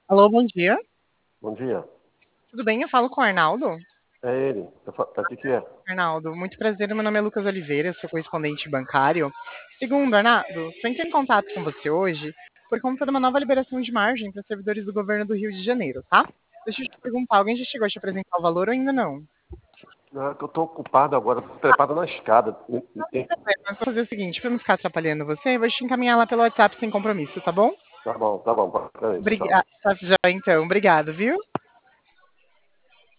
Alô, bom dia. Bom dia. Tudo bem? Eu falo com o Arnaldo. É ele. Pra que é? Arnaldo, muito prazer. Meu nome é Lucas Oliveira, sou correspondente bancário. Segundo, Arnaldo, estou entrando em contato com você hoje por conta de uma nova liberação de margem para servidores do governo do Rio de Janeiro, tá? Deixa eu te perguntar, alguém já chegou a te apresentar o valor ou ainda não? Não, é que eu tô ocupado agora, trepado na escada. Mas vou fazer o seguinte, para não ficar atrapalhando você, eu vou te encaminhar lá pelo WhatsApp sem compromisso, tá bom? Tá bom, peraí, tchau, Obrigada, tchau. tá, já então, obrigado, viu?